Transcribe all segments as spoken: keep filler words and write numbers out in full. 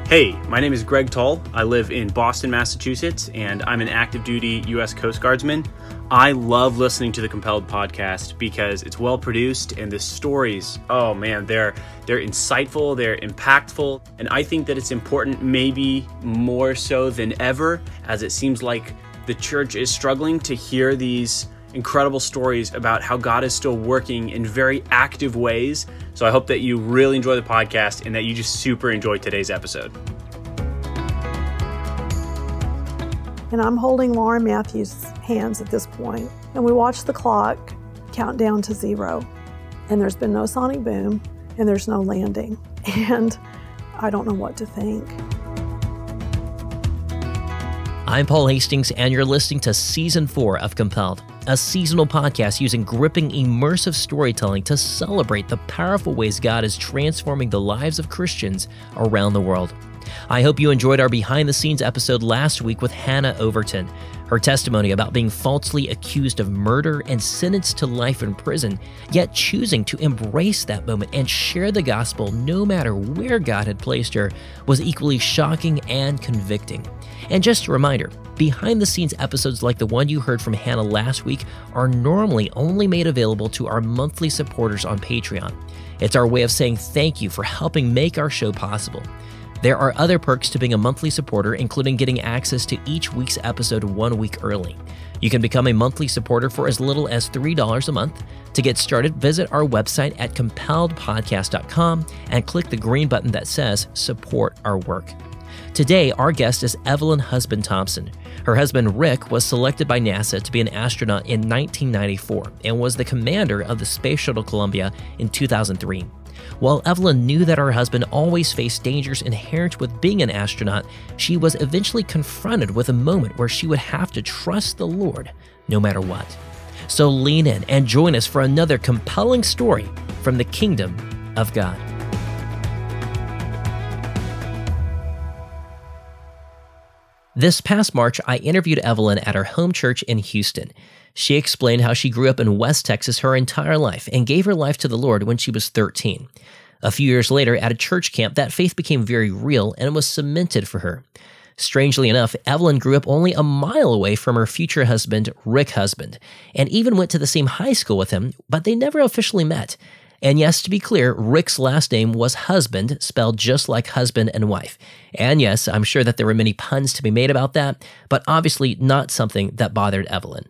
Hey, my name is Greg Tull. I live in Boston, Massachusetts, and I'm an active duty U S Coast Guardsman. I love listening to the Compelled podcast because it's well produced and the stories, oh man, they're they're insightful, they're impactful, and I think that it's important maybe more so than ever, as it seems like the church is struggling to hear these incredible stories about how God is still working in very active ways. So I hope that you really enjoy the podcast and that you just super enjoy today's episode. And I'm holding Lauren Matthews' hands at this point, and we watch the clock count down to zero. And there's been no sonic boom, and there's no landing. And I don't know what to think. I'm Paul Hastings, and you're listening to Season four of Compelled, a seasonal podcast using gripping, immersive storytelling to celebrate the powerful ways God is transforming the lives of Christians around the world. I hope you enjoyed our behind-the-scenes episode last week with Hannah Overton. Her testimony about being falsely accused of murder and sentenced to life in prison, yet choosing to embrace that moment and share the gospel no matter where God had placed her, was equally shocking and convicting. And just a reminder, behind-the-scenes episodes like the one you heard from Hannah last week are normally only made available to our monthly supporters on Patreon. It's our way of saying thank you for helping make our show possible. There are other perks to being a monthly supporter, including getting access to each week's episode one week early. You can become a monthly supporter for as little as three dollars a month. To get started, visit our website at compelled podcast dot com and click the green button that says Support Our Work. Today, our guest is Evelyn Husband Thompson. Her husband, Rick, was selected by NASA to be an astronaut in nineteen ninety-four and was the commander of the Space Shuttle Columbia in two thousand three. While Evelyn knew that her husband always faced dangers inherent with being an astronaut, she was eventually confronted with a moment where she would have to trust the Lord no matter what. So lean in and join us for another compelling story from the kingdom of God. This past March, I interviewed Evelyn at her home church in Houston. She explained how she grew up in West Texas her entire life and gave her life to the Lord when she was thirteen. A few years later, at a church camp, that faith became very real and was cemented for her. Strangely enough, Evelyn grew up only a mile away from her future husband, Rick Husband, and even went to the same high school with him, but they never officially met. And yes, to be clear, Rick's last name was Husband, spelled just like husband and wife. And yes, I'm sure that there were many puns to be made about that, but obviously not something that bothered Evelyn.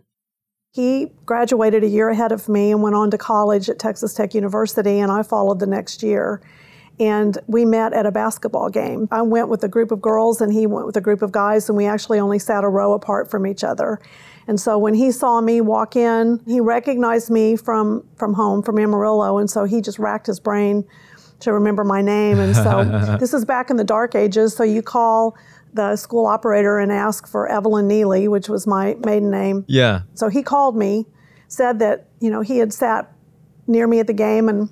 He graduated a year ahead of me and went on to college at Texas Tech University, and I followed the next year. And we met at a basketball game. I went with a group of girls, and he went with a group of guys, and we actually only sat a row apart from each other. And so when he saw me walk in, he recognized me from, from home, from Amarillo, and so he just racked his brain to remember my name. And so this is back in the dark ages, so you call the school operator and ask for Evelyn Neely, which was my maiden name. Yeah. So he called me, said that, you know, he had sat near me at the game, and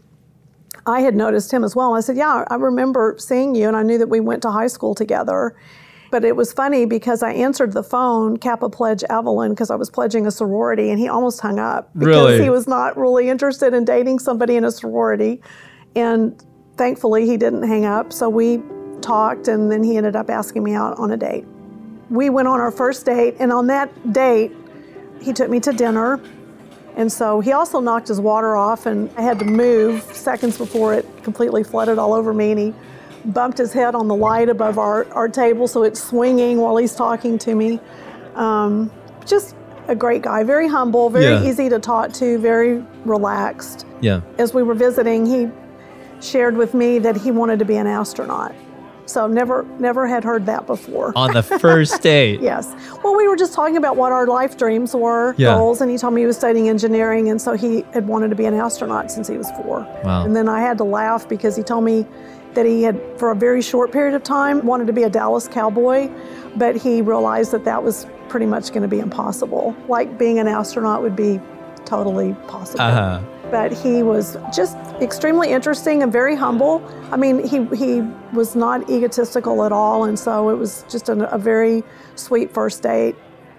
I had noticed him as well. And I said, yeah, I remember seeing you, and I knew that we went to high school together. But it was funny because I answered the phone, Kappa Pledge Evelyn, because I was pledging a sorority, and he almost hung up because really? he was not really interested in dating somebody in a sorority. And thankfully, he didn't hang up. So we talked, and then he ended up asking me out on a date. We went on our first date, and on that date, he took me to dinner. And so he also knocked his water off, and I had to move seconds before it completely flooded all over me, and he bumped his head on the light above our, our table, so it's swinging while he's talking to me. Um, just a great guy, very humble, very yeah. easy to talk to, very relaxed. Yeah. As we were visiting, he shared with me that he wanted to be an astronaut. So never never had heard that before. On the first date? Yes. Well, we were just talking about what our life dreams were, yeah. goals, and he told me he was studying engineering, and so he had wanted to be an astronaut since he was four. Wow. And then I had to laugh because he told me that he had, for a very short period of time, wanted to be a Dallas Cowboy, but he realized that that was pretty much going to be impossible. Like being an astronaut would be totally possible. Uh-huh. But he was just extremely interesting and very humble. I mean, he he was not egotistical at all, and so it was just a, a very sweet first date.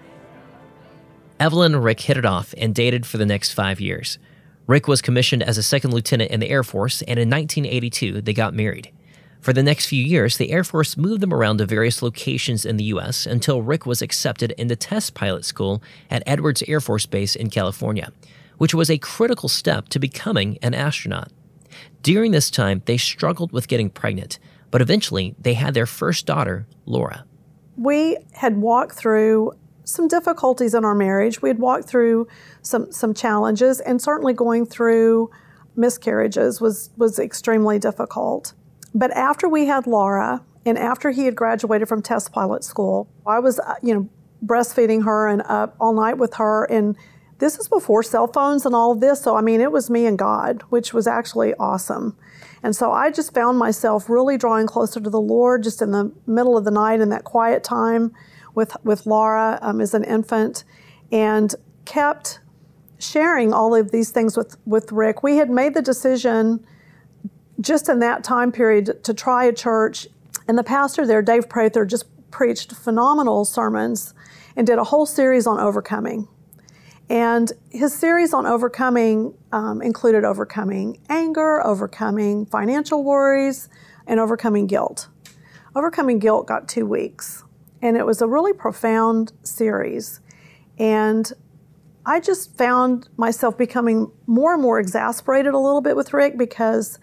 Evelyn and Rick hit it off and dated for the next five years. Rick was commissioned as a second lieutenant in the Air Force, and in nineteen eighty-two, they got married. For the next few years, the Air Force moved them around to various locations in the U S until Rick was accepted into test pilot school at Edwards Air Force Base in California, which was a critical step to becoming an astronaut. During this time, they struggled with getting pregnant, but eventually they had their first daughter, Laura. We had walked through some difficulties in our marriage. We had walked through some some challenges, and certainly going through miscarriages was, was extremely difficult. But after we had Laura, and after he had graduated from test pilot school, I was, you know, breastfeeding her and up all night with her. And this is before cell phones and all of this. So, I mean, it was me and God, which was actually awesome. And so I just found myself really drawing closer to the Lord just in the middle of the night in that quiet time with, with Laura um, as an infant, and kept sharing all of these things with, with Rick. We had made the decision just in that time period to try a church, and the pastor there, Dave Prather, just preached phenomenal sermons and did a whole series on overcoming. And his series on overcoming um, included overcoming anger, overcoming financial worries, and overcoming guilt. Overcoming guilt got two weeks, and it was a really profound series. And I just found myself becoming more and more exasperated a little bit with Rick, because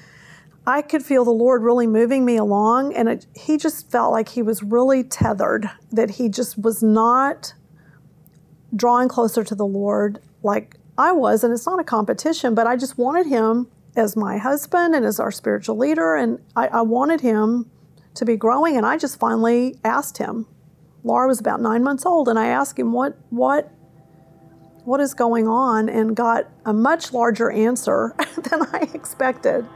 I could feel the Lord really moving me along, and it, he just felt like he was really tethered, that he just was not drawing closer to the Lord like I was. And it's not a competition, but I just wanted him as my husband and as our spiritual leader, and I, I wanted him to be growing. And I just finally asked him. Laura was about nine months old, and I asked him, what, what, what is going on? And got a much larger answer than I expected.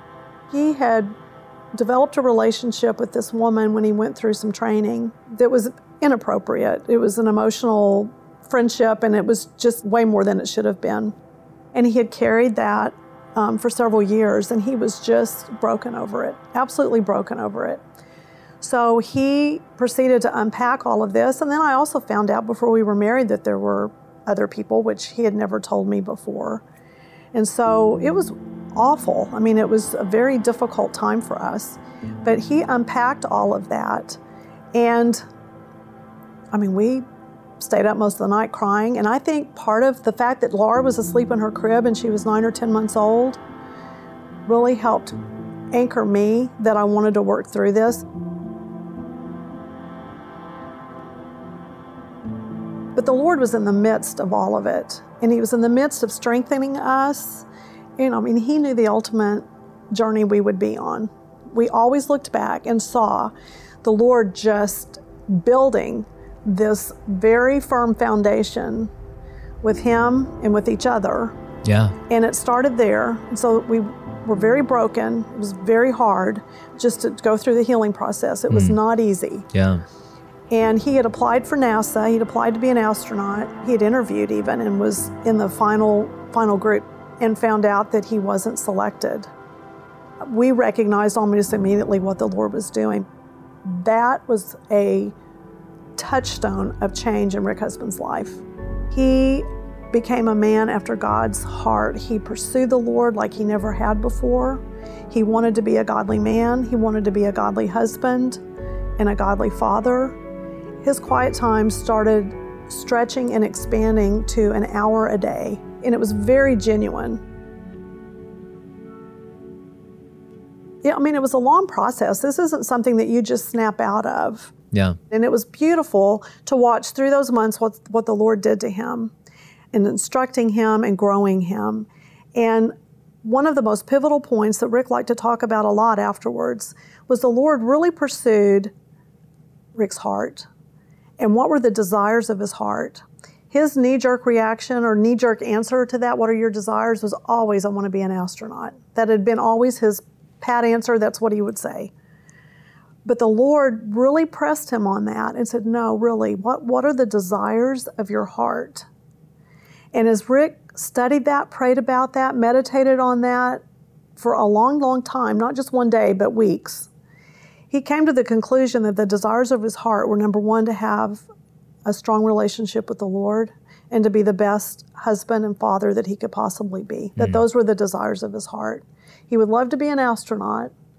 He had developed a relationship with this woman when he went through some training that was inappropriate. It was an emotional friendship, and it was just way more than it should have been. And he had carried that um, for several years, and he was just broken over it, absolutely broken over it. So he proceeded to unpack all of this, and then I also found out before we were married that there were other people, which he had never told me before. And so it was awful. I mean, it was a very difficult time for us. But he unpacked all of that. And, I mean, we stayed up most of the night crying. And I think part of the fact that Laura was asleep in her crib and she was nine or ten months old really helped anchor me that I wanted to work through this. But the Lord was in the midst of all of it. And he was in the midst of strengthening us. You know, I mean, he knew the ultimate journey we would be on. We always looked back and saw the Lord just building this very firm foundation with him and with each other. Yeah. And it started there. And so we were very broken. It was very hard just to go through the healing process. It was mm. not easy. Yeah. And he had applied for NASA. He'd applied to be an astronaut. He had interviewed even and was in the final final group, and found out that he wasn't selected. We recognized almost immediately what the Lord was doing. That was a touchstone of change in Rick Husband's life. He became a man after God's heart. He pursued the Lord like he never had before. He wanted to be a godly man. He wanted to be a godly husband and a godly father. His quiet time started stretching and expanding to an hour a day. And it was very genuine. Yeah, I mean, it was a long process. This isn't something that you just snap out of. Yeah. And it was beautiful to watch through those months what, what the Lord did to him and instructing him and growing him. And one of the most pivotal points that Rick liked to talk about a lot afterwards was the Lord really pursued Rick's heart. And what were the desires of his heart? His knee-jerk reaction or knee-jerk answer to that, what are your desires, was always, I want to be an astronaut. That had been always his pat answer. That's what he would say. But the Lord really pressed him on that and said, no, really, what, what are the desires of your heart? And as Rick studied that, prayed about that, meditated on that for a long, long time, not just one day, but weeks, he came to the conclusion that the desires of his heart were, number one, to have a strong relationship with the Lord and to be the best husband and father that he could possibly be. That mm. those were the desires of his heart. He would love to be an astronaut,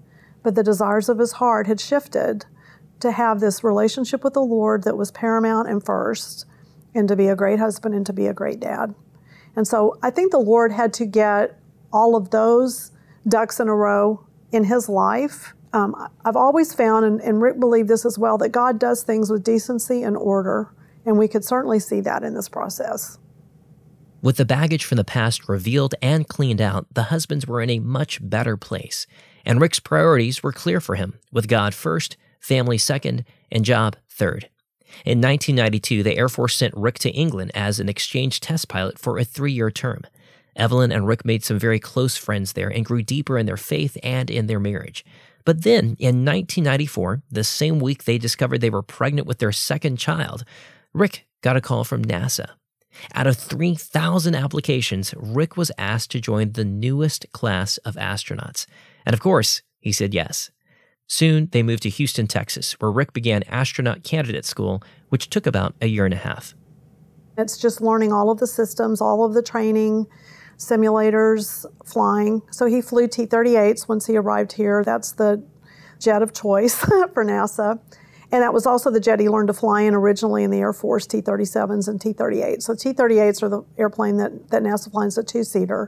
but the desires of his heart had shifted to have this relationship with the Lord that was paramount and first, and to be a great husband and to be a great dad. And so I think the Lord had to get all of those ducks in a row in his life. Um, I've always found, and, and Rick believed this as well, that God does things with decency and order, and we could certainly see that in this process. With the baggage from the past revealed and cleaned out, the husbands were in a much better place, and Rick's priorities were clear for him, with God first, family second, and job third. In nineteen ninety-two, the Air Force sent Rick to England as an exchange test pilot for a three-year term. Evelyn and Rick made some very close friends there and grew deeper in their faith and in their marriage. But then, in nineteen ninety-four, the same week they discovered they were pregnant with their second child, Rick got a call from NASA. Out of three thousand applications, Rick was asked to join the newest class of astronauts. And of course, he said yes. Soon, they moved to Houston, Texas, where Rick began astronaut candidate school, which took about a year and a half. It's just learning all of the systems, all of the training, simulators, flying. So he flew T thirty-eights once he arrived here. That's the jet of choice for NASA. And that was also the jet he learned to fly in originally in the Air Force, T thirty-sevens and T thirty-eights. So T thirty-eights are the airplane that, that NASA flies, a two-seater.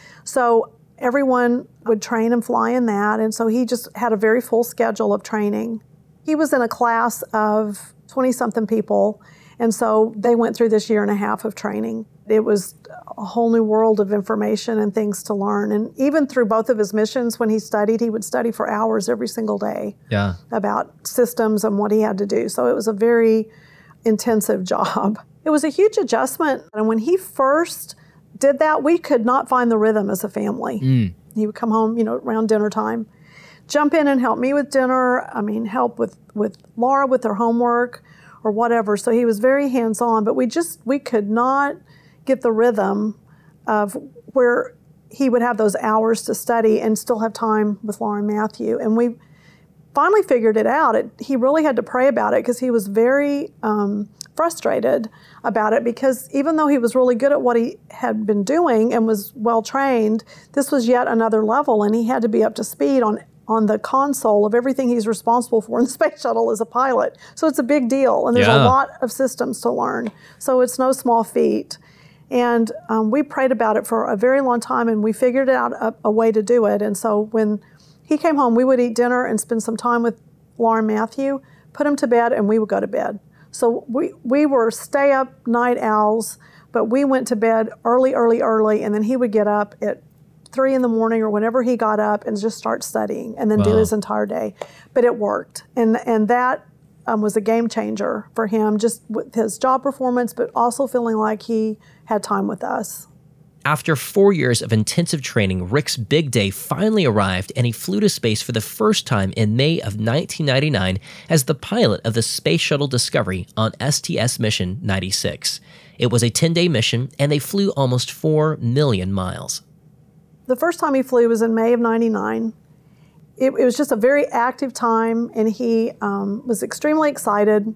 So everyone would train and fly in that, and so he just had a very full schedule of training. He was in a class of twenty-something people, and so they went through this year and a half of training. It was a whole new world of information and things to learn. And even through both of his missions, when he studied, he would study for hours every single day yeah. about systems and what he had to do. So it was a very intensive job. It was a huge adjustment. And when he first did that, we could not find the rhythm as a family. Mm. He would come home, you know, around dinner time, jump in and help me with dinner. I mean, help with, with Laura with her homework or whatever. So he was very hands-on, but we just, we could not get the rhythm of where he would have those hours to study and still have time with Laura and Matthew. And we finally figured it out. It, he really had to pray about it because he was very um, frustrated about it, because even though he was really good at what he had been doing and was well trained, this was yet another level, and he had to be up to speed on on the console of everything he's responsible for in the space shuttle as a pilot. So it's a big deal, and there's yeah. a lot of systems to learn. So it's no small feat. And um, we prayed about it for a very long time, and we figured out a, a way to do it. And so when he came home, we would eat dinner and spend some time with Laura and Matthew, put him to bed, and we would go to bed. So we, we were stay-up night owls, but we went to bed early, early, early, and then he would get up at three in the morning or whenever he got up and just start studying and then wow. do his entire day. But it worked. And, and that um, was a game changer for him, just with his job performance, but also feeling like he had time with us. After four years of intensive training, Rick's big day finally arrived, and he flew to space for the first time in May of nineteen ninety-nine as the pilot of the Space Shuttle Discovery on S T S Mission ninety-six. It was a ten-day mission, and they flew almost four million miles. The first time he flew was in May of ninety-nine. It, it was just a very active time, and he um, was extremely excited,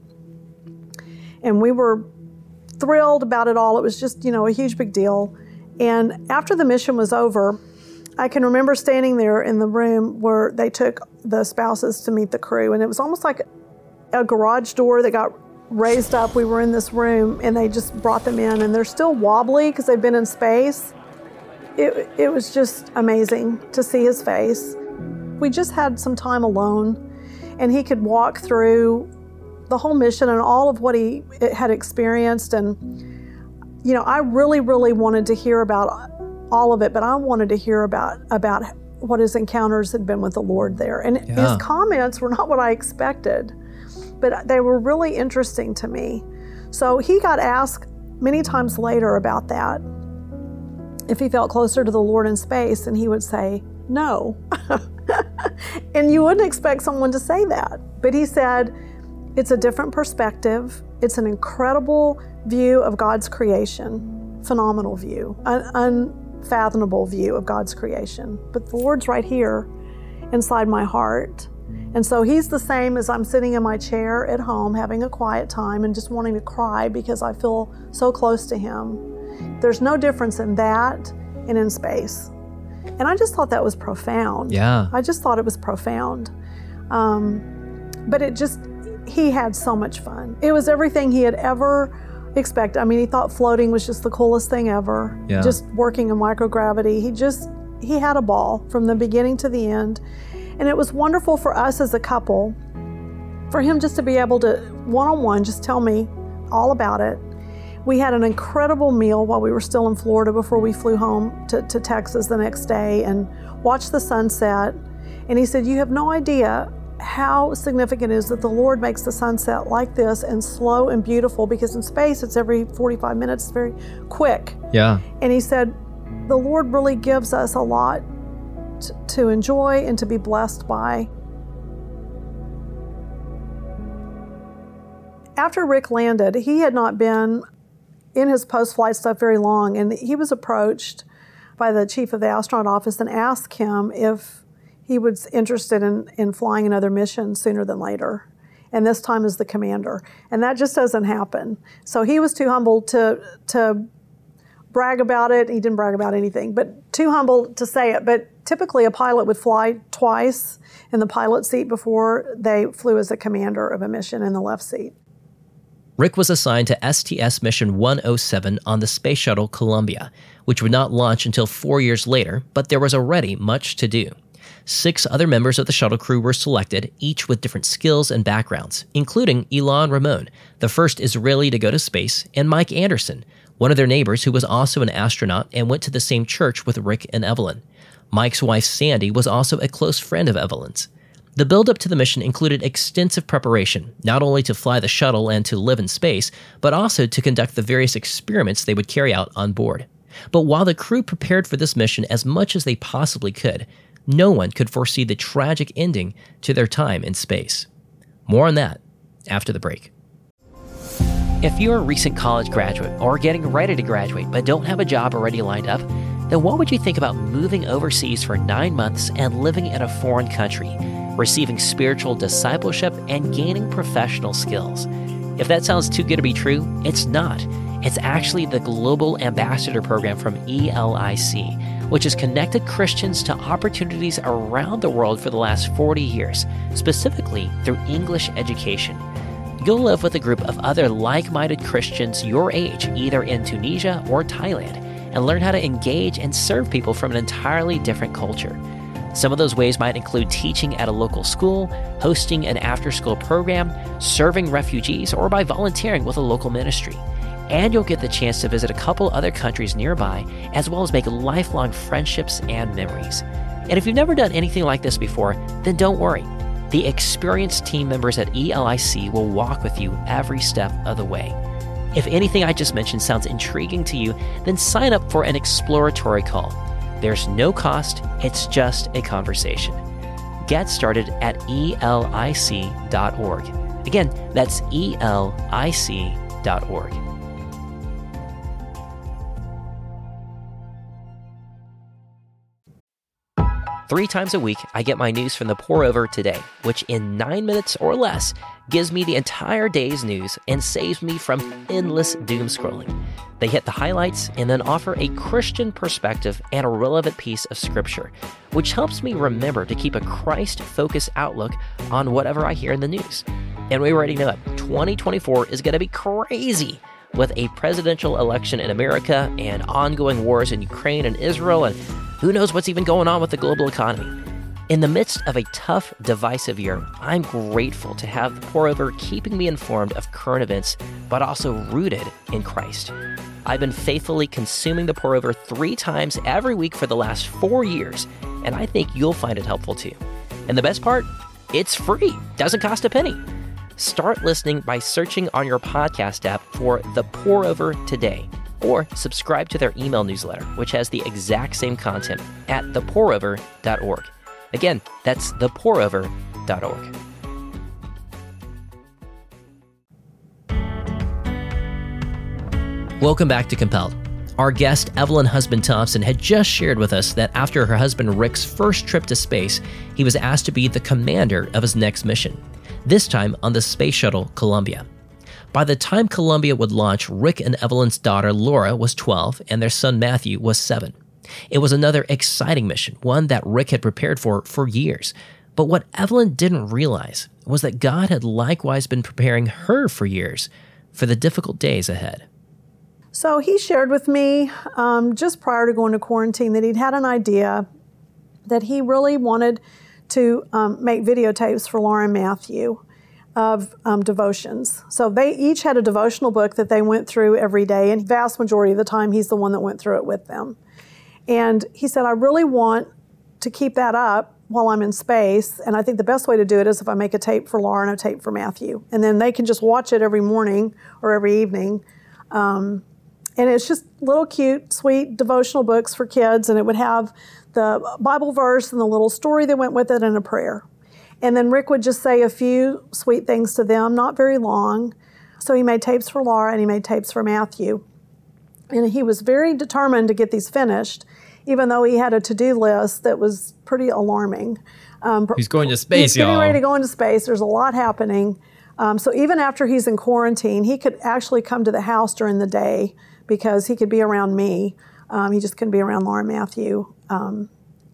and we were thrilled about it all. It was just, you know, a huge big deal. And after the mission was over, I can remember standing there in the room where they took the spouses to meet the crew, and it was almost like a garage door that got raised up. We were in this room, and they just brought them in, and they're still wobbly because they've been in space. It, it was just amazing to see his face. We just had some time alone, and he could walk through the whole mission and all of what he had experienced. And, you know, I really, really wanted to hear about all of it, but I wanted to hear about, about what his encounters had been with the Lord there. And yeah. his comments were not what I expected, but they were really interesting to me. So he got asked many times later about that, if he felt closer to the Lord in space, and he would say, no. And you wouldn't expect someone to say that. But he said, it's a different perspective. It's an incredible view of God's creation, phenomenal view, an unfathomable view of God's creation. But the Lord's right here inside my heart. And so he's the same as I'm sitting in my chair at home having a quiet time and just wanting to cry because I feel so close to him. There's no difference in that and in space. And I just thought that was profound. Yeah. I just thought it was profound. Um, but it just, he had so much fun. It was everything he had ever expected. I mean, he thought floating was just the coolest thing ever. Yeah. Just working in microgravity. He just, he had a ball from the beginning to the end. And it was wonderful for us as a couple, for him just to be able to, one-on-one, just tell me all about it. We had an incredible meal while we were still in Florida before we flew home to, to Texas the next day and watched the sunset. And he said, you have no idea how significant it is that the Lord makes the sunset like this and slow and beautiful, because in space it's every forty-five minutes, it's very quick. Yeah. And he said, the Lord really gives us a lot t- to enjoy and to be blessed by. After Rick landed, he had not been in his post-flight stuff very long, and he was approached by the chief of the astronaut office and asked him if he was interested in, in flying another mission sooner than later, and this time as the commander. And that just doesn't happen. So he was too humble to to brag about it. He didn't brag about anything, but too humble to say it. But typically a pilot would fly twice in the pilot seat before they flew as a commander of a mission in the left seat. Rick was assigned to S T S Mission one oh seven on the Space Shuttle Columbia, which would not launch until four years later, but there was already much to do. Six other members of the shuttle crew were selected, each with different skills and backgrounds, including Ilan Ramon, the first Israeli to go to space, and Mike Anderson, one of their neighbors who was also an astronaut and went to the same church with Rick and Evelyn. Mike's wife, Sandy, was also a close friend of Evelyn's. The build-up to the mission included extensive preparation, not only to fly the shuttle and to live in space, but also to conduct the various experiments they would carry out on board. But while the crew prepared for this mission as much as they possibly could, no one could foresee the tragic ending to their time in space. More on that after the break. If you're a recent college graduate or getting ready to graduate but don't have a job already lined up, then what would you think about moving overseas for nine months and living in a foreign country, receiving spiritual discipleship and gaining professional skills? If that sounds too good to be true, it's not. It's actually the Global Ambassador Program from E L I C, which has connected Christians to opportunities around the world for the last forty years, specifically through English education. You'll live with a group of other like-minded Christians your age, either in Tunisia or Thailand, and learn how to engage and serve people from an entirely different culture. Some of those ways might include teaching at a local school, hosting an after-school program, serving refugees, or by volunteering with a local ministry. And you'll get the chance to visit a couple other countries nearby, as well as make lifelong friendships and memories. And if you've never done anything like this before, then don't worry. The experienced team members at E L I C will walk with you every step of the way. If anything I just mentioned sounds intriguing to you, then sign up for an exploratory call. There's no cost, it's just a conversation. Get started at E L I C dot org. Again, that's E L I C dot org. Three times a week, I get my news from the Pour Over Today, which in nine minutes or less gives me the entire day's news and saves me from endless doom scrolling. They hit the highlights and then offer a Christian perspective and a relevant piece of scripture, which helps me remember to keep a Christ-focused outlook on whatever I hear in the news. And we already know it, twenty twenty-four is going to be crazy with a presidential election in America and ongoing wars in Ukraine and Israel, and who knows what's even going on with the global economy. In the midst of a tough, divisive year, I'm grateful to have the Pour Over keeping me informed of current events, but also rooted in Christ. I've been faithfully consuming the Pour Over three times every week for the last four years, and I think you'll find it helpful too. And the best part? It's free. Doesn't cost a penny. Start listening by searching on your podcast app for The Pour Over Today, or subscribe to their email newsletter, which has the exact same content at the pour over dot org. Again, that's the pour over dot org. Welcome back to Compelled. Our guest, Evelyn Husband Thompson, had just shared with us that after her husband Rick's first trip to space, he was asked to be the commander of his next mission, this time on the Space Shuttle Columbia. By the time Columbia would launch, Rick and Evelyn's daughter Laura was twelve and their son Matthew was seven. It was another exciting mission, one that Rick had prepared for for years. But what Evelyn didn't realize was that God had likewise been preparing her for years for the difficult days ahead. So he shared with me um, just prior to going to quarantine that he'd had an idea that he really wanted to um, make videotapes for Laura and Matthew of um, devotions. So they each had a devotional book that they went through every day, and the vast majority of the time he's the one that went through it with them. And he said, I really want to keep that up while I'm in space, and I think the best way to do it is if I make a tape for Laura and a tape for Matthew. And then they can just watch it every morning or every evening. Um, and it's just little cute, sweet devotional books for kids, and it would have the Bible verse and the little story that went with it and a prayer. And then Rick would just say a few sweet things to them, not very long. So he made tapes for Laura and he made tapes for Matthew. And he was very determined to get these finished, even though he had a to-do list that was pretty alarming. Um, he's going to space, he's getting y'all. ready to go into space. There's a lot happening. Um, so even after he's in quarantine, he could actually come to the house during the day because he could be around me. Um, he just couldn't be around Laura and Matthew. Um,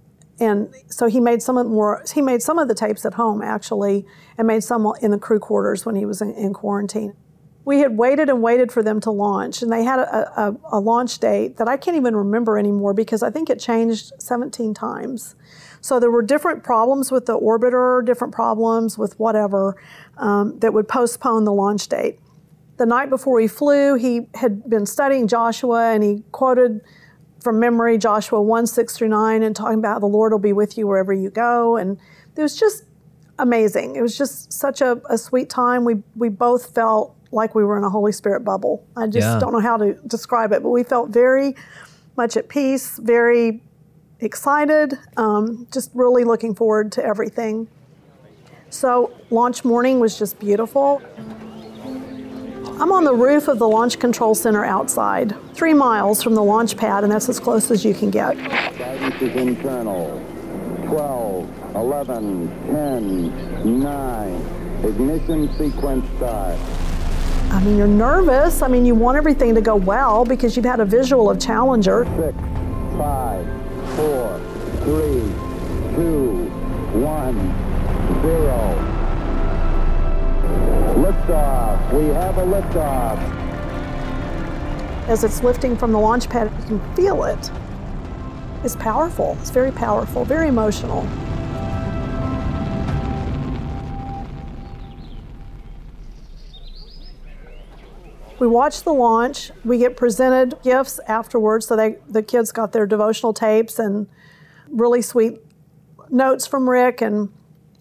and so he made some of more. He made some of the tapes at home actually, and made some in the crew quarters when he was in, in quarantine. We had waited and waited for them to launch, and they had a, a, a launch date that I can't even remember anymore because I think it changed seventeen times. So there were different problems with the orbiter, different problems with whatever, um, that would postpone the launch date. The night before he flew, he had been studying Joshua, and he quoted from memory Joshua one, six through nine, and talking about the Lord will be with you wherever you go. And it was just amazing. It was just such a, a sweet time. We we both felt like we were in a Holy Spirit bubble. I just yeah. don't know how to describe it, but we felt very much at peace, very excited, um, just really looking forward to everything. So launch morning was just beautiful. I'm on the roof of the Launch Control Center outside, three miles from the launch pad, and that's as close as you can get. Guidance is internal. twelve, eleven, ten, nine. Ignition sequence start. I mean, you're nervous. I mean, you want everything to go well because you've had a visual of Challenger. Six, five, four, three, two, one, zero. Liftoff. We have a liftoff. As it's lifting from the launch pad, you can feel it. It's powerful. It's very powerful, very emotional. We watch the launch. We get presented gifts afterwards. So they, the kids got their devotional tapes and really sweet notes from Rick and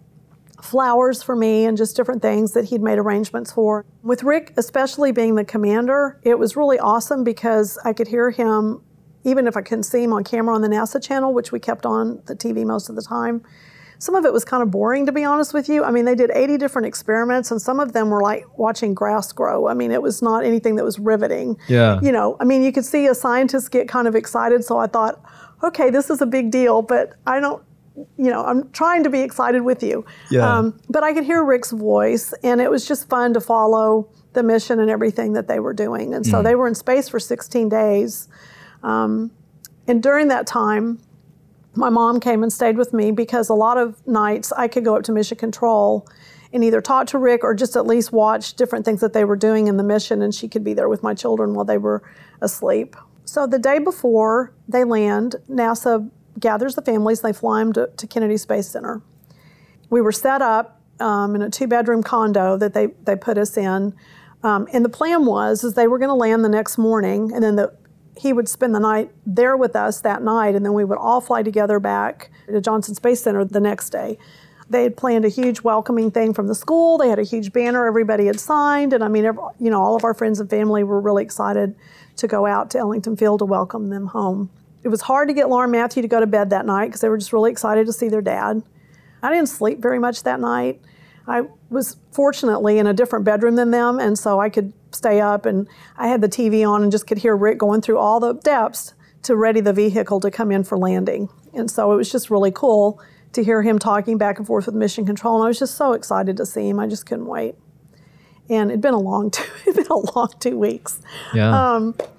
flowers for me and just different things that he'd made arrangements for. With Rick, especially being the commander, it was really awesome because I could hear him, even if I couldn't see him on camera on the NASA channel, which we kept on the T V most of the time. Some of it was kind of boring, to be honest with you. I mean, they did eighty different experiments, and some of them were like watching grass grow. I mean, it was not anything that was riveting. Yeah. You know, I mean, you could see a scientist get kind of excited, so I thought, okay, this is a big deal, but I don't, you know, I'm trying to be excited with you. Yeah. Um, but I could hear Rick's voice, and it was just fun to follow the mission and everything that they were doing. And so mm. they were in space for sixteen days. Um, and during that time, my mom came and stayed with me because a lot of nights I could go up to Mission Control and either talk to Rick or just at least watch different things that they were doing in the mission, and she could be there with my children while they were asleep. So the day before they land, NASA gathers the families, they fly them to, to Kennedy Space Center. We were set up um, in a two-bedroom condo that they, they put us in, um, and the plan was is they were going to land the next morning, and then the he would spend the night there with us that night, and then we would all fly together back to Johnson Space Center the next day. They had planned a huge welcoming thing from the school. They had a huge banner everybody had signed, and I mean, every, you know, all of our friends and family were really excited to go out to Ellington Field to welcome them home. It was hard to get Laura and Matthew to go to bed that night because they were just really excited to see their dad. I didn't sleep very much that night. I was fortunately in a different bedroom than them, and so I could stay up, and I had the T V on and just could hear Rick going through all the steps to ready the vehicle to come in for landing. And so it was just really cool to hear him talking back and forth with Mission Control, and I was just so excited to see him. I just couldn't wait. And it'd been a long two, it'd been a long two weeks. Yeah. Um,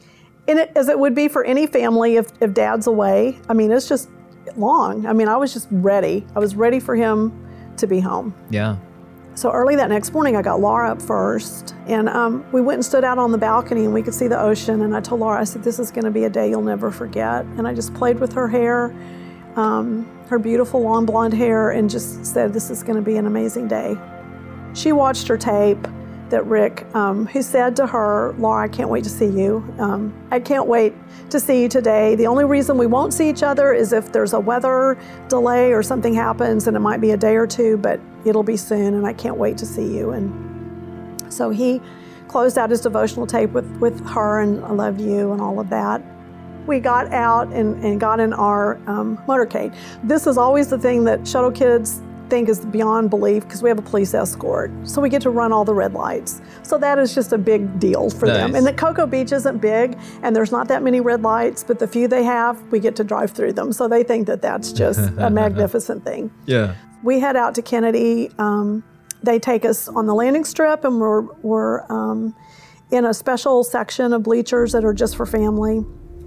And it, as it would be for any family if, if Dad's away, I mean, it's just long. I mean, I was just ready. I was ready for him to be home. Yeah. So early that next morning, I got Laura up first, and um, we went and stood out on the balcony, and we could see the ocean, and I told Laura, I said, this is going to be a day you'll never forget. And I just played with her hair, um, her beautiful long blonde hair, and just said, this is going to be an amazing day. She watched her tape that Rick, um, who said to her, Laura, I can't wait to see you. Um, I can't wait to see you today. The only reason we won't see each other is if there's a weather delay or something happens, and it might be a day or two, but it'll be soon, and I can't wait to see you. And so he closed out his devotional tape with, with her and I love you and all of that. We got out and, and got in our um, motorcade. This is always the thing that shuttle kids think is beyond belief because we have a police escort. So we get to run all the red lights. So that is just a big deal for Nice. them. And the Cocoa Beach isn't big and there's not that many red lights, but the few they have, we get to drive through them. So they think that that's just a magnificent thing. Yeah. We head out to Kennedy. Um, they take us on the landing strip and we're, we're um, in a special section of bleachers that are just for family.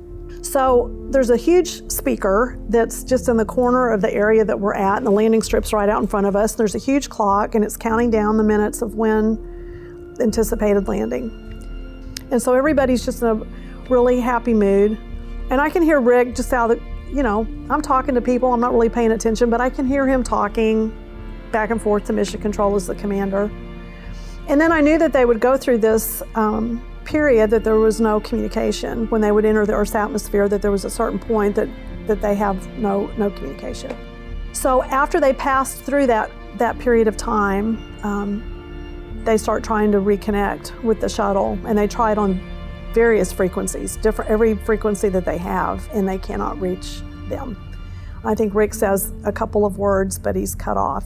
So there's a huge speaker that's just in the corner of the area that we're at, and the landing strip's right out in front of us. There's a huge clock, and it's counting down the minutes of when anticipated landing. And so everybody's just in a really happy mood. And I can hear Rick just out, you know, I'm talking to people, I'm not really paying attention, but I can hear him talking back and forth to Mission Control as the commander. And then I knew that they would go through this um, period that there was no communication. When they would enter the Earth's atmosphere, that there was a certain point that, that they have no, no communication. So after they passed through that, that period of time, um, they start trying to reconnect with the shuttle, and they try it on various frequencies, different every frequency that they have, and they cannot reach them. I think Rick says a couple of words, but he's cut off.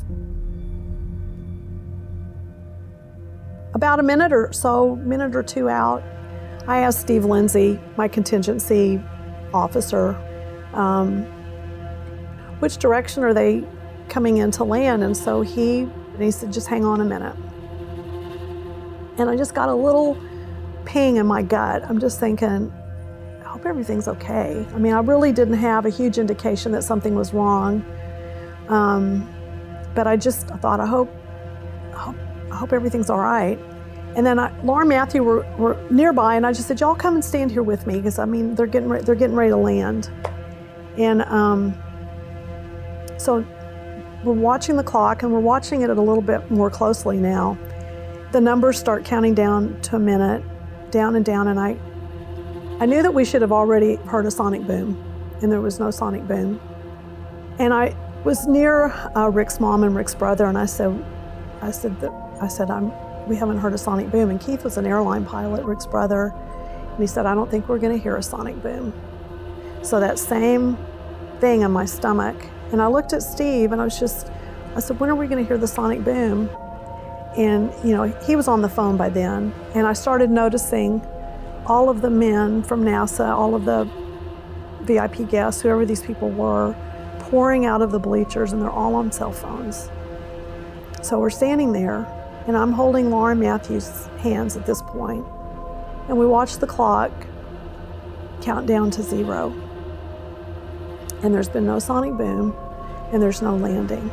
About a minute or so, minute or two out, I asked Steve Lindsay, my contingency officer, um, which direction are they coming in to land? And so he, and he said, just hang on a minute. And I just got a little ping in my gut. I'm just thinking, I hope everything's okay. I mean, I really didn't have a huge indication that something was wrong. Um, but I just I thought, I hope, I hope I hope everything's all right. And then I, Laura and Matthew were, were nearby, and I just said, y'all come and stand here with me, because I mean, they're getting, re- they're getting ready to land. And um, so we're watching the clock, and we're watching it a little bit more closely now. The numbers start counting down to a minute, down and down, and I, I knew that we should have already heard a sonic boom, and there was no sonic boom. And I was near uh, Rick's mom and Rick's brother, and I said, I said that I said I'm. We haven't heard a sonic boom. And Keith was an airline pilot, Rick's brother, and he said, I don't think we're going to hear a sonic boom. So that same thing in my stomach, and I looked at Steve, and I was just, I said, when are we going to hear the sonic boom? And you know, he was on the phone by then, and I started noticing all of the men from NASA, all of the V I P guests, whoever these people were, pouring out of the bleachers, and they're all on cell phones. So we're standing there, and I'm holding Laura Matthews' hands at this point, and we watch the clock count down to zero. And there's been no sonic boom, and there's no landing.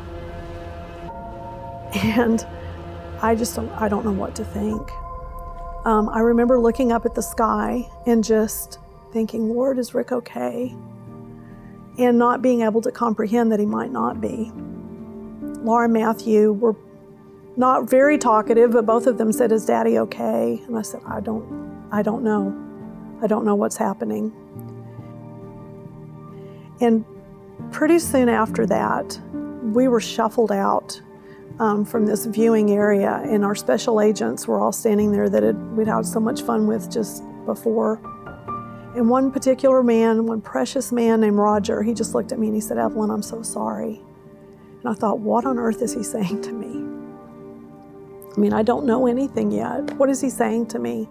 And I just don't, I don't know what to think. Um, I remember looking up at the sky and just thinking, Lord, is Rick okay? And not being able to comprehend that he might not be. Laura and Matthew were not very talkative, but both of them said, is Daddy okay? And I said, I don't, I don't know. I don't know what's happening. And pretty soon after that, we were shuffled out um, from this viewing area, and our special agents were all standing there that had, we'd had so much fun with just before. And one particular man, one precious man named Roger, he just looked at me and he said, Evelyn, I'm so sorry. And I thought, what on earth is he saying to me? I mean, I don't know anything yet. What is he saying to me?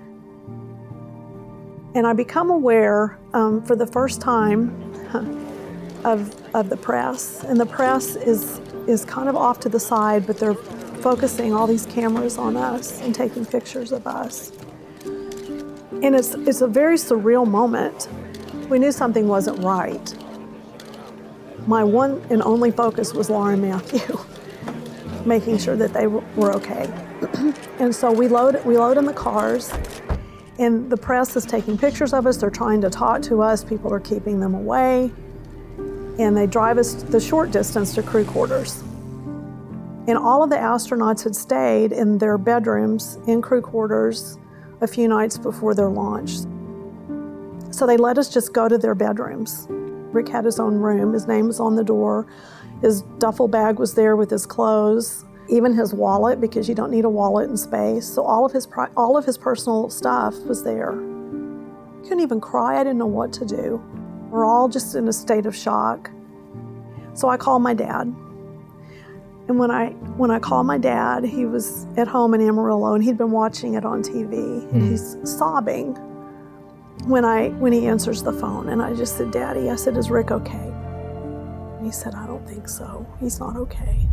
And I become aware um, for the first time of, of the press. And the press is, is kind of off to the side, but they're focusing all these cameras on us and taking pictures of us. And it's, it's a very surreal moment. We knew something wasn't right. My one and only focus was Laura and Matthew, making sure that they were okay. And so we load, we load in the cars, and the press is taking pictures of us. They're trying to talk to us. People are keeping them away. And they drive us the short distance to crew quarters. And all of the astronauts had stayed in their bedrooms in crew quarters a few nights before their launch. So they let us just go to their bedrooms. Rick had his own room. His name was on the door. His duffel bag was there with his clothes, even his wallet, because you don't need a wallet in space. So all of his all of his personal stuff was there. Couldn't even cry. I didn't know what to do. We're all just in a state of shock. So I called my dad. And when I when I called my dad, he was at home in Amarillo, and he'd been watching it on T V, mm. and he's sobbing when I when he answers the phone. And I just said, "Daddy," I said, "is Rick okay?" And he said, "I don't think so. He's not okay."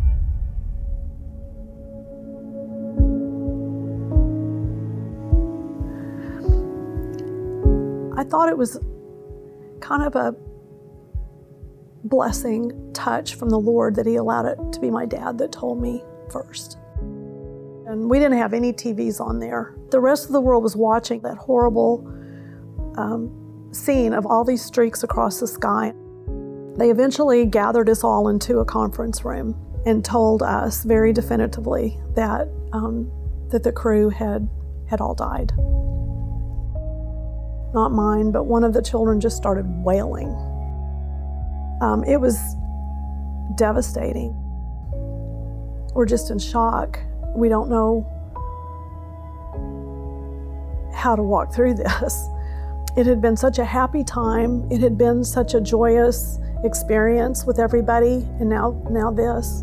I thought it was kind of a blessing touch from the Lord that he allowed it to be my dad that told me first. And we didn't have any T Vs on there. The rest of the world was watching that horrible um, scene of all these streaks across the sky. They eventually gathered us all into a conference room and told us very definitively that um, that the crew had had all died. Not mine, but one of the children just started wailing. Um, it was devastating. We're just in shock. We don't know how to walk through this. It had been such a happy time. It had been such a joyous experience with everybody, and now, now this.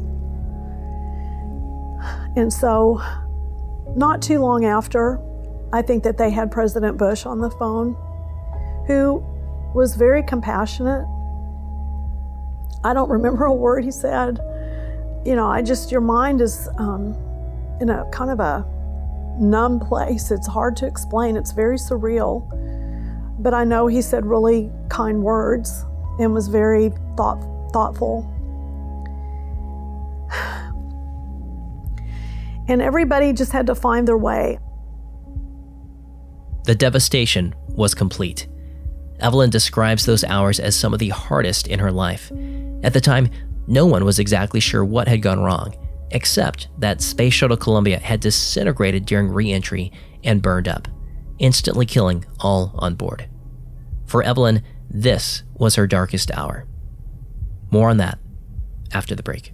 And so, not too long after, I think that they had President Bush on the phone, who was very compassionate. I don't remember a word he said. You know, I just, your mind is um, in a kind of a numb place. It's hard to explain. It's very surreal. But I know he said really kind words and was very thought, thoughtful. And everybody just had to find their way. The devastation was complete. Evelyn describes those hours as some of the hardest in her life. At the time, no one was exactly sure what had gone wrong, except that Space Shuttle Columbia had disintegrated during re-entry and burned up, instantly killing all on board. For Evelyn, this was her darkest hour. More on that after the break.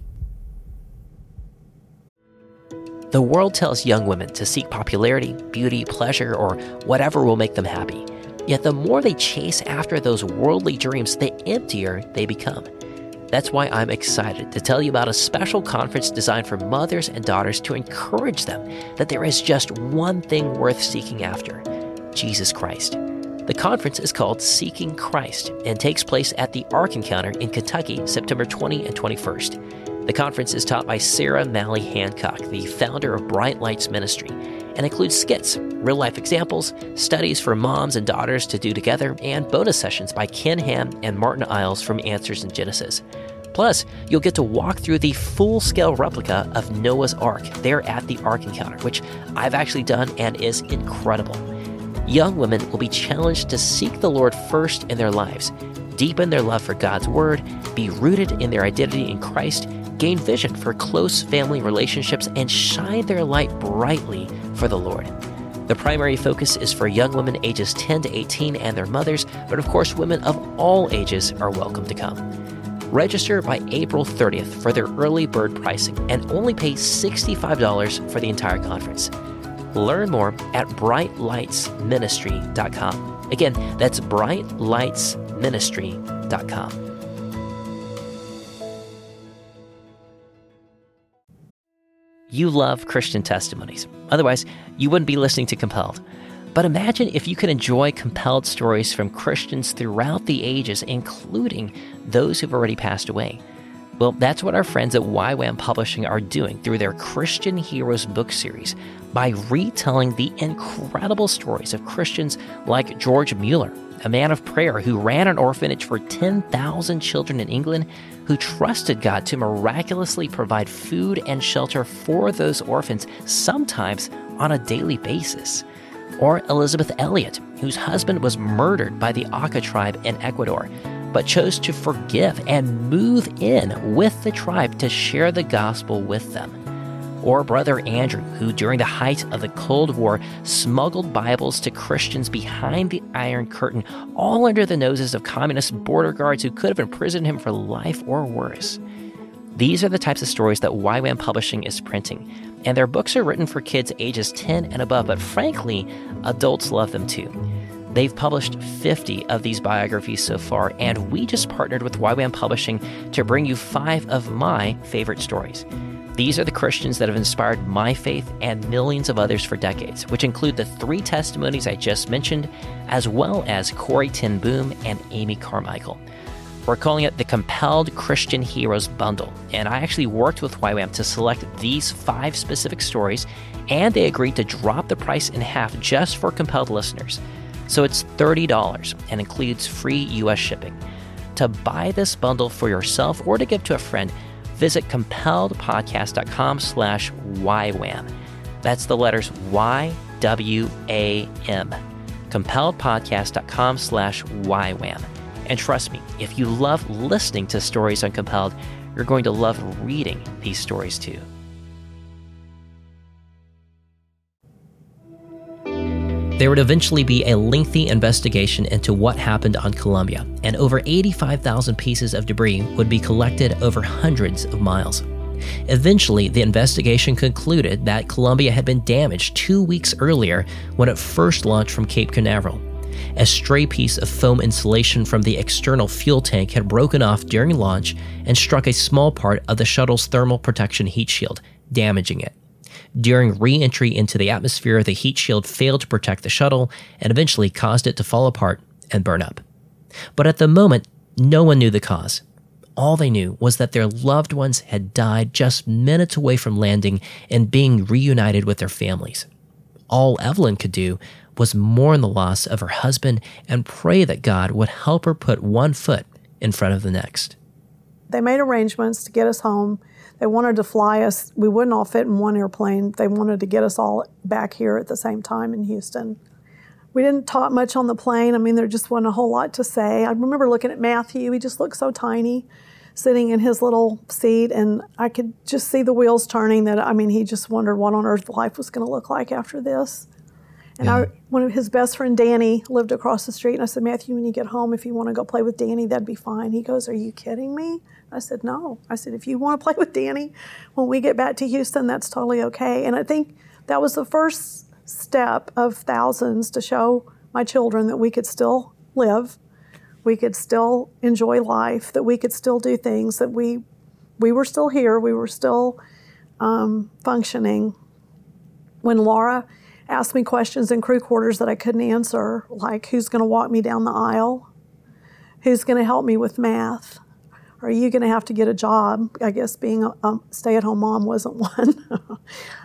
The world tells young women to seek popularity, beauty, pleasure, or whatever will make them happy. Yet the more they chase after those worldly dreams, the emptier they become. That's why I'm excited to tell you about a special conference designed for mothers and daughters to encourage them that there is just one thing worth seeking after: Jesus Christ. The conference is called Seeking Christ and takes place at the Ark Encounter in Kentucky, September twentieth and twenty-first. The conference is taught by Sarah Malley Hancock, the founder of Bright Lights Ministry, and includes skits, real-life examples, studies for moms and daughters to do together, and bonus sessions by Ken Ham and Martin Iles from Answers in Genesis. Plus, you'll get to walk through the full-scale replica of Noah's Ark there at the Ark Encounter, which I've actually done and is incredible. Young women will be challenged to seek the Lord first in their lives, deepen their love for God's Word, be rooted in their identity in Christ, gain vision for close family relationships, and shine their light brightly for the Lord. The primary focus is for young women ages ten to eighteen and their mothers, but of course women of all ages are welcome to come. Register by April thirtieth for their early bird pricing and only pay sixty-five dollars for the entire conference. Learn more at bright lights ministry dot com. Again, that's bright lights ministry dot com. You love Christian testimonies. Otherwise, you wouldn't be listening to Compelled. But imagine if you could enjoy compelled stories from Christians throughout the ages, including those who've already passed away. Well, that's what our friends at Y WAM Publishing are doing through their Christian Heroes book series by retelling the incredible stories of Christians like George Mueller, a man of prayer who ran an orphanage for ten thousand children in England, who trusted God to miraculously provide food and shelter for those orphans, sometimes on a daily basis. Or Elizabeth Elliot, whose husband was murdered by the Auca tribe in Ecuador, but chose to forgive and move in with the tribe to share the gospel with them. Or Brother Andrew, who during the height of the Cold War smuggled Bibles to Christians behind the Iron Curtain, all under the noses of communist border guards who could have imprisoned him for life or worse. These are the types of stories that Y WAM Publishing is printing, and their books are written for kids ages ten and above, but frankly, adults love them too. They've published fifty of these biographies so far, and we just partnered with Y WAM Publishing to bring you five of my favorite stories. These are the Christians that have inspired my faith and millions of others for decades, which include the three testimonies I just mentioned, as well as Corrie ten Boom and Amy Carmichael. We're calling it the Compelled Christian Heroes Bundle, and I actually worked with Y WAM to select these five specific stories, and they agreed to drop the price in half just for Compelled listeners. So it's thirty dollars and includes free U S shipping. To buy this bundle for yourself or to give to a friend, visit compelledpodcast.com slash YWAM. That's the letters Y W A M. compelledpodcast.com slash YWAM. And trust me, if you love listening to stories on Compelled, you're going to love reading these stories too. There would eventually be a lengthy investigation into what happened on Columbia, and over eighty-five thousand pieces of debris would be collected over hundreds of miles. Eventually, the investigation concluded that Columbia had been damaged two weeks earlier when it first launched from Cape Canaveral. A stray piece of foam insulation from the external fuel tank had broken off during launch and struck a small part of the shuttle's thermal protection heat shield, damaging it. During re-entry into the atmosphere, the heat shield failed to protect the shuttle and eventually caused it to fall apart and burn up. But at the moment, no one knew the cause. All they knew was that their loved ones had died just minutes away from landing and being reunited with their families. All Evelyn could do was mourn the loss of her husband and pray that God would help her put one foot in front of the next. They made arrangements to get us home. They wanted to fly us. We wouldn't all fit in one airplane. They wanted to get us all back here at the same time in Houston. We didn't talk much on the plane. I mean, there just wasn't a whole lot to say. I remember looking at Matthew. He just looked so tiny, sitting in his little seat, and I could just see the wheels turning. That I mean, he just wondered what on earth life was going to look like after this. And yeah. I, one of his best friend, Danny, lived across the street, and I said, Matthew, when you get home, if you want to go play with Danny, that'd be fine. He goes, are you kidding me? I said, no. I said, if you want to play with Danny when we get back to Houston, that's totally okay. And I think that was the first step of thousands to show my children that we could still live, we could still enjoy life, that we could still do things, that we we were still here, we were still um, functioning. When Laura asked me questions in crew quarters that I couldn't answer, like who's going to walk me down the aisle? Who's going to help me with math? Are you going to have to get a job? I guess being a, a stay-at-home mom wasn't one.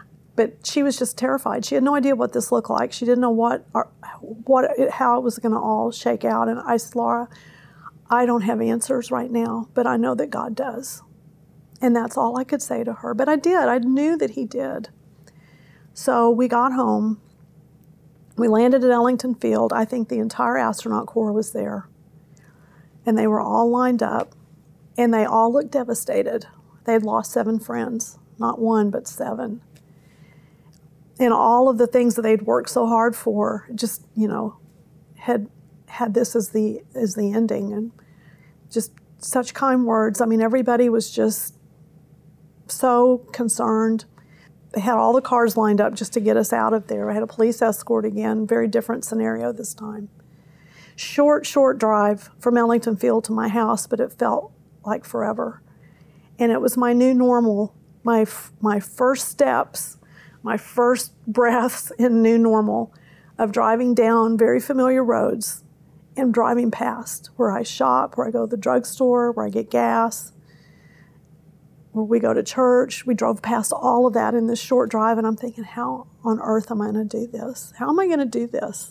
But she was just terrified. She had no idea what this looked like. She didn't know what, or, what, it, how it was going to all shake out. And I said, Laura, I don't have answers right now, but I know that God does. And that's all I could say to her. But I did. I knew that He did. So we got home. We landed at Ellington Field. I think the entire astronaut corps was there. And they were all lined up. And they all looked devastated. They had lost seven friends. Not one, but seven. And all of the things that they'd worked so hard for, just, you know, had had this as the as the ending. And just such kind words. I mean, everybody was just so concerned. They had all the cars lined up just to get us out of there. I had a police escort again, very different scenario this time. Short, short drive from Ellington Field to my house, but it felt like forever. And it was my new normal, my my first steps, my first breaths in new normal of driving down very familiar roads and driving past where I shop, where I go to the drugstore, where I get gas. where we go to church. We drove past all of that in this short drive, and I'm thinking, how on earth am I going to do this? How am I going to do this?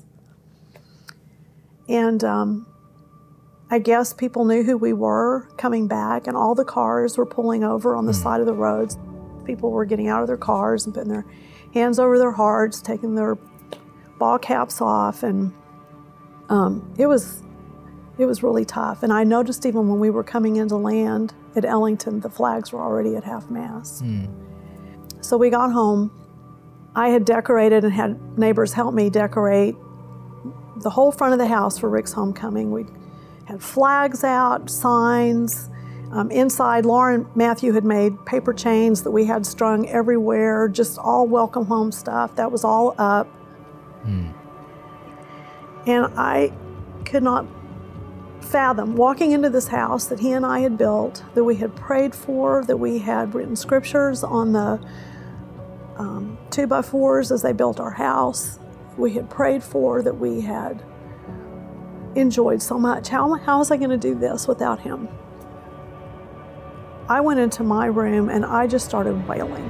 And um, I guess people knew who we were coming back, and all the cars were pulling over on the mm. side of the roads. People were getting out of their cars and putting their hands over their hearts, taking their ball caps off, and um, it was it was really tough. And I noticed even when we were coming into land at Ellington, the flags were already at half-mast. Mm. So we got home. I had decorated and had neighbors help me decorate the whole front of the house for Rick's homecoming. We had flags out, signs. Um, inside, Laura and Matthew had made paper chains that we had strung everywhere, just all welcome home stuff. That was all up. Mm. And I could not fathom walking into this house that he and I had built, that we had prayed for, that we had written scriptures on the um, two by fours as they built our house. We had prayed for, that we had enjoyed so much. How, how was I going to do this without him? I went into my room and I just started wailing.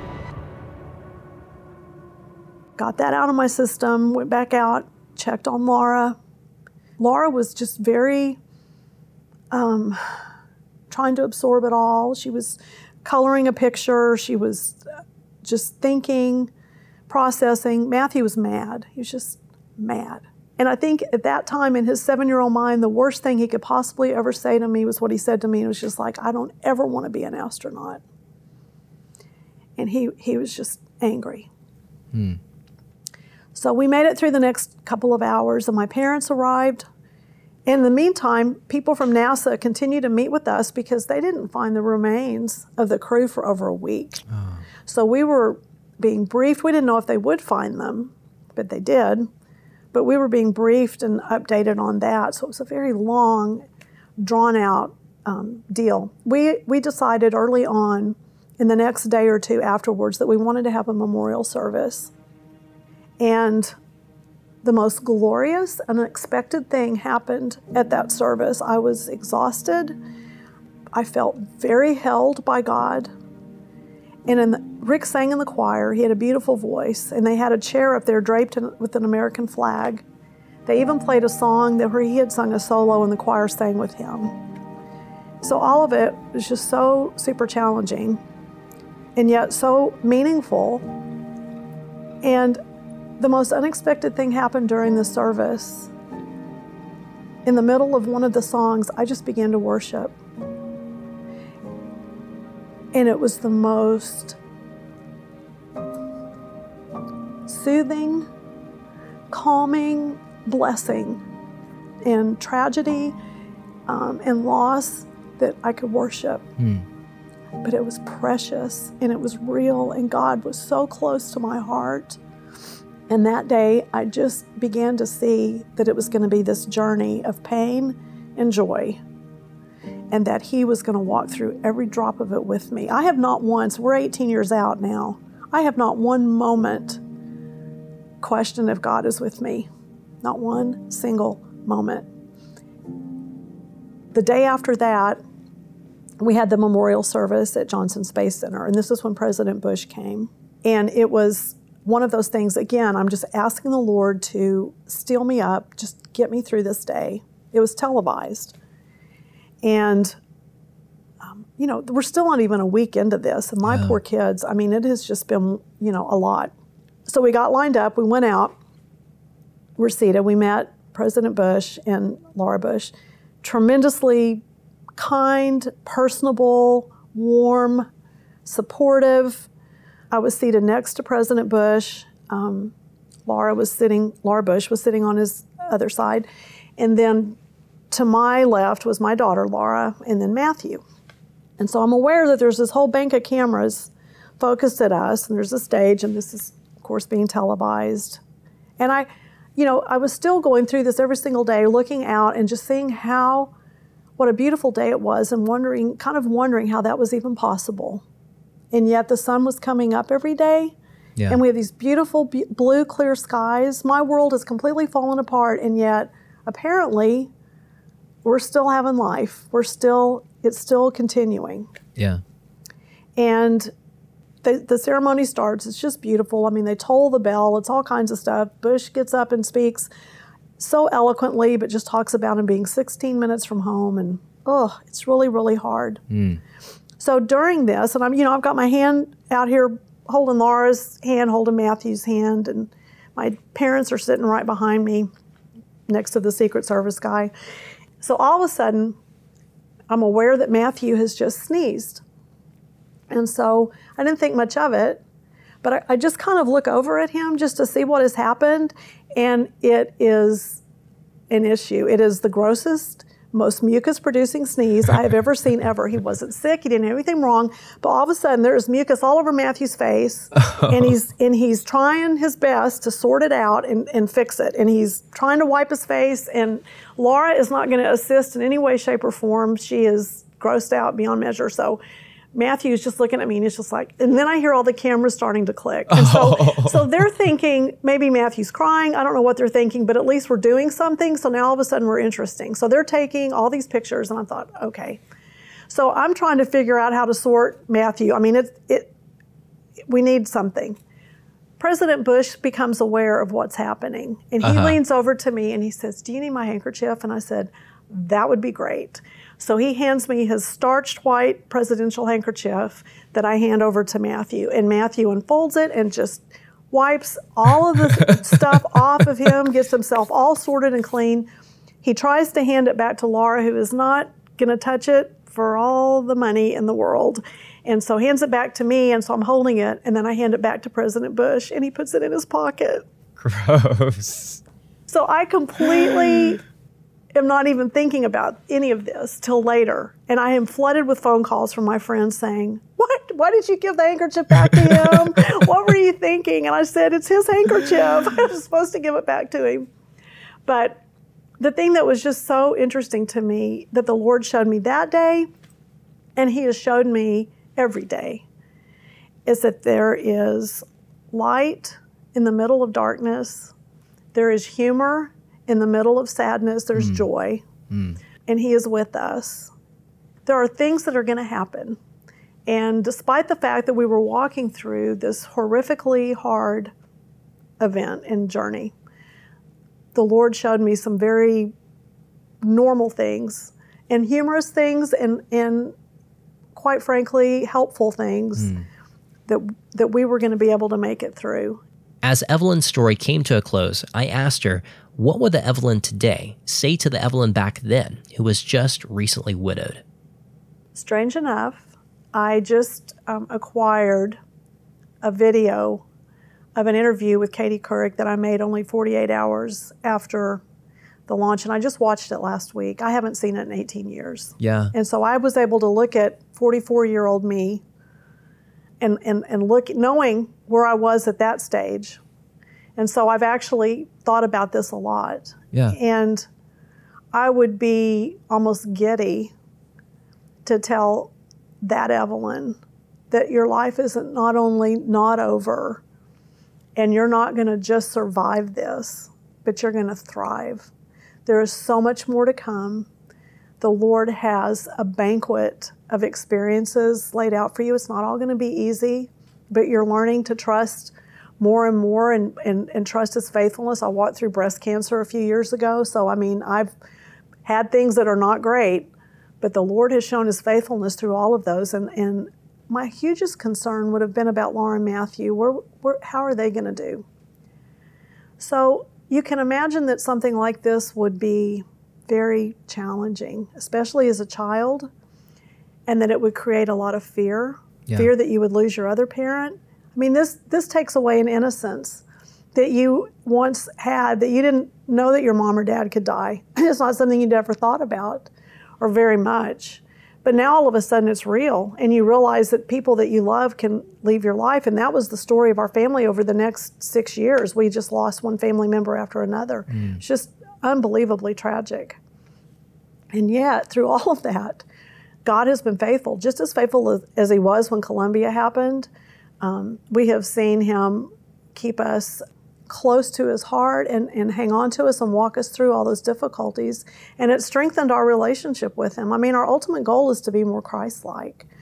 Got that out of my system, went back out, checked on Laura. Laura was just very um, trying to absorb it all. She was coloring a picture. She was just thinking, processing. Matthew was mad. He was just mad. And I think at that time in his seven-year-old mind, the worst thing he could possibly ever say to me was what he said to me. It was just like, I don't ever want to be an astronaut. And he, he was just angry. Hmm. So we made it through the next couple of hours, and my parents arrived. In the meantime, people from NASA continued to meet with us because they didn't find the remains of the crew for over a week. Oh. So we were being briefed. We didn't know if they would find them, but they did. But we were being briefed and updated on that. So it was a very long, drawn-out um, deal. We we decided early on, in the next day or two afterwards, that we wanted to have a memorial service. And the most glorious, unexpected thing happened at that service. I was exhausted. I felt very held by God. And in the, Rick sang in the choir. He had a beautiful voice, and they had a chair up there draped in, with an American flag. They even played a song that where he had sung a solo, and the choir sang with him. So all of it was just so super challenging, and yet so meaningful. And the most unexpected thing happened during the service. In the middle of one of the songs, I just began to worship. And it was the most soothing, calming blessing in tragedy um, and loss that I could worship. Mm. But it was precious and it was real, and God was so close to my heart. And that day, I just began to see that it was going to be this journey of pain and joy, and that he was going to walk through every drop of it with me. I have not once, we're eighteen years out now, I have not one moment questioned if God is with me. Not one single moment. The day after that, we had the memorial service at Johnson Space Center, and this is when President Bush came. And it was one of those things, again, I'm just asking the Lord to steel me up, just get me through this day. It was televised. And, um, you know, we're still not even a week into this. And my yeah. poor kids, I mean, it has just been, you know, a lot. So we got lined up. We went out. We're seated. We met President Bush and Laura Bush. Tremendously kind, personable, warm, supportive. I was seated next to President Bush. Um, Laura was sitting, Laura Bush was sitting on his other side. And then to my left was my daughter, Laura, and then Matthew. And so I'm aware that there's this whole bank of cameras focused at us, and there's a stage, and this is, of course, being televised. And I, you know, I was still going through this every single day, looking out and just seeing how, what a beautiful day it was, and wondering, kind of wondering how that was even possible. And yet the sun was coming up every day, yeah. and we have these beautiful b- blue, clear skies. My world has completely fallen apart, and yet apparently we're still having life. We're still, it's still continuing. Yeah. And the, the ceremony starts. It's just beautiful. I mean, they toll the bell. It's all kinds of stuff. Bush gets up and speaks so eloquently, but just talks about him being sixteen minutes from home. And, oh, it's really, really hard. Mm. So during this, and I'm, you know, I've got my hand out here holding Laura's hand, holding Matthew's hand, and my parents are sitting right behind me next to the Secret Service guy. So all of a sudden, I'm aware that Matthew has just sneezed. And so I didn't think much of it, but I, I just kind of look over at him just to see what has happened, and it is an issue. It is the grossest, most mucus-producing sneeze I have ever seen ever. He wasn't sick, he didn't have anything wrong, but all of a sudden there's mucus all over Matthew's face, oh. and he's and he's trying his best to sort it out and, and fix it, and he's trying to wipe his face, and Laura is not going to assist in any way, shape, or form. She is grossed out beyond measure, so Matthew's just looking at me, and he's just like, and then I hear all the cameras starting to click. And so, oh. so they're thinking, maybe Matthew's crying. I don't know what they're thinking, but at least we're doing something. So now all of a sudden we're interesting. So they're taking all these pictures, and I thought, okay. So I'm trying to figure out how to sort Matthew. I mean, it, it, we need something. President Bush becomes aware of what's happening, and he uh-huh. leans over to me, and he says, do you need my handkerchief? And I said, that would be great. So he hands me his starched white presidential handkerchief that I hand over to Matthew. And Matthew unfolds it and just wipes all of the stuff off of him, gets himself all sorted and clean. He tries to hand it back to Laura, who is not going to touch it for all the money in the world. And so hands it back to me, and so I'm holding it, and then I hand it back to President Bush, and he puts it in his pocket. Gross. So I completely... I'm not even thinking about any of this till later. And I am flooded with phone calls from my friends saying, what? Why did you give the handkerchief back to him? What were you thinking? And I said, it's his handkerchief. I was supposed to give it back to him. But the thing that was just so interesting to me that the Lord showed me that day, and he has showed me every day, is that there is light in the middle of darkness. There is humor in the middle of sadness. There's mm. joy, mm. and he is with us. There are things that are going to happen. And despite the fact that we were walking through this horrifically hard event and journey, the Lord showed me some very normal things and humorous things and, and quite frankly, helpful things mm. that, that we were going to be able to make it through. As Evelyn's story came to a close, I asked her, what would the Evelyn today say to the Evelyn back then, who was just recently widowed? Strange enough, I just um, acquired a video of an interview with Katie Couric that I made only forty-eight hours after the launch, and I just watched it last week. I haven't seen it in eighteen years. Yeah. And so I was able to look at forty-four-year-old me and, and, and look, knowing where I was at that stage. And so I've actually thought about this a lot. Yeah. And I would be almost giddy to tell that Evelyn that your life isn't not only not over, and you're not going to just survive this, but you're going to thrive. There is so much more to come. The Lord has a banquet of experiences laid out for you. It's not all going to be easy, but you're learning to trust more and more and, and, and trust his faithfulness. I walked through breast cancer a few years ago, so I mean, I've had things that are not great, but the Lord has shown his faithfulness through all of those. And, and my hugest concern would have been about Laura and Matthew. Where, where, how are they going to do? So you can imagine that something like this would be very challenging, especially as a child, and that it would create a lot of fear, yeah. fear that you would lose your other parent. I mean, this this takes away an innocence that you once had, that you didn't know that your mom or dad could die. It's not something you'd ever thought about or very much. But now all of a sudden it's real, and you realize that people that you love can leave your life. And that was the story of our family over the next six years. We just lost one family member after another. Mm. It's just unbelievably tragic. And yet, through all of that, God has been faithful, just as faithful as, as he was when Columbia happened. Um, we have seen him keep us close to his heart and, and hang on to us and walk us through all those difficulties. And it strengthened our relationship with him. I mean, our ultimate goal is to be more Christ-like.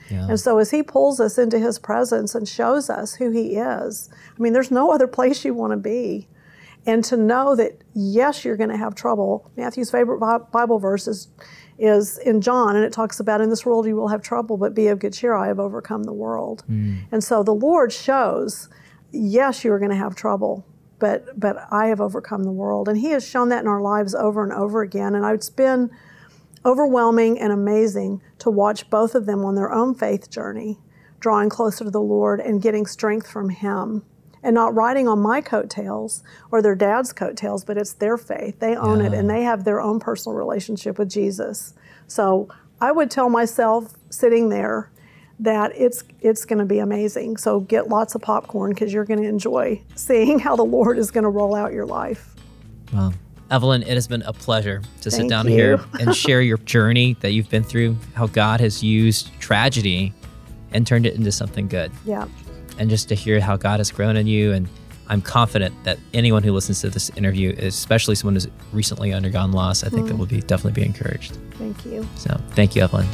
Yeah. And so as he pulls us into his presence and shows us who he is, I mean, there's no other place you want to be. And to know that, yes, you're going to have trouble. Matthew's favorite Bible verse is, is in John, and it talks about, in this world you will have trouble, but be of good cheer, I have overcome the world. Mm. And so the Lord shows, yes, you are going to have trouble, but but I have overcome the world. And he has shown that in our lives over and over again. And it's been overwhelming and amazing to watch both of them on their own faith journey, drawing closer to the Lord and getting strength from him. And not riding on my coattails or their dad's coattails, but it's their faith. They own yeah. it, and they have their own personal relationship with Jesus. So I would tell myself sitting there that it's it's going to be amazing. So get lots of popcorn, because you're going to enjoy seeing how the Lord is going to roll out your life. Well, Evelyn, it has been a pleasure to Thank sit down you. here and share your journey that you've been through, how God has used tragedy and turned it into something good. Yeah. And just to hear how God has grown in you. And I'm confident that anyone who listens to this interview, especially someone who's recently undergone loss, I think mm. that will be definitely be encouraged. Thank you. So thank you, Evelyn.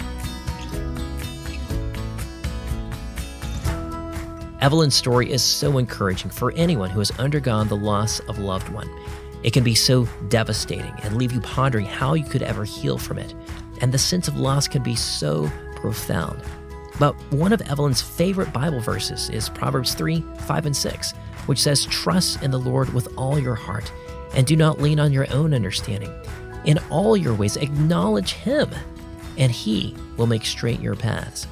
Evelyn's story is so encouraging for anyone who has undergone the loss of a loved one. It can be so devastating and leave you pondering how you could ever heal from it. And the sense of loss can be so profound. But one of Evelyn's favorite Bible verses is Proverbs three, five, and six, which says, "Trust in the Lord with all your heart, and do not lean on your own understanding. In all your ways acknowledge him, and he will make straight your paths."